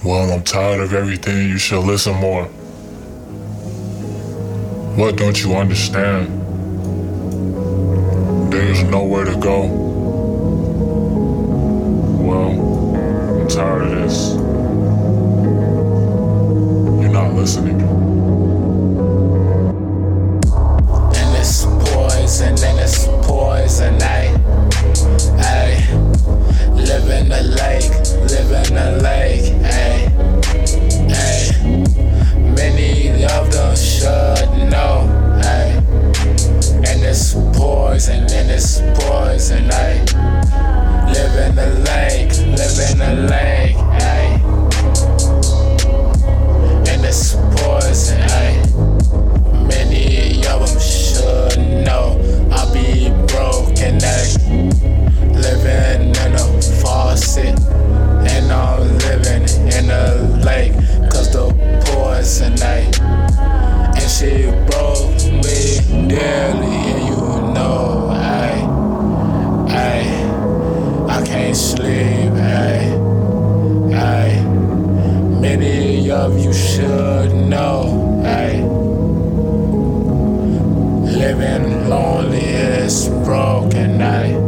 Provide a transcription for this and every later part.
Well, I'm tired of everything, you should listen more. What don't you understand? There's nowhere to go. Well, I'm tired of this. You're not listening. And it's poison, and it's poison, ayy. Live in the lake, live in the lake, ayy. Many of them should know, ayy. And it's poison, ayy. Live in the lake, ayy. And it's poison, ayy. Many of them should know. I'll be broken, ayy. Living in a faucet, and I'm living in a lake, cause the poison, ayy. And she broke me dearly, and you know, ayy. I can't sleep, ayy. Many of you should know, ayy. Living lonely is broken, ayy.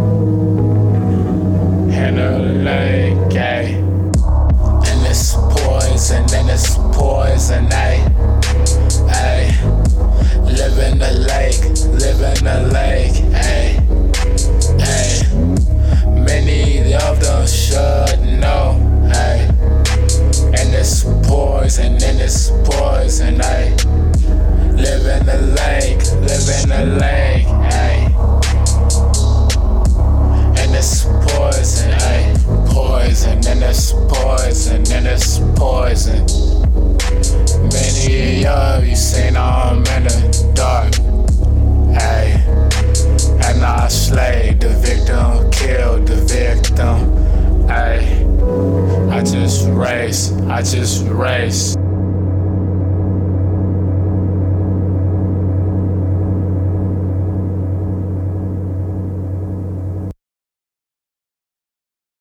In a lake, ayy. And it's poison, ayy. Live in the lake, ayy. Many of them should know, ayy. And it's poison, ayy. Live in the lake, ayy. And it's poison, ayy. Poison, and it's poison, and it's poison. Many of you seen I'm in the dark, ayy. And I slayed the victim, killed the victim, ayy. I just race.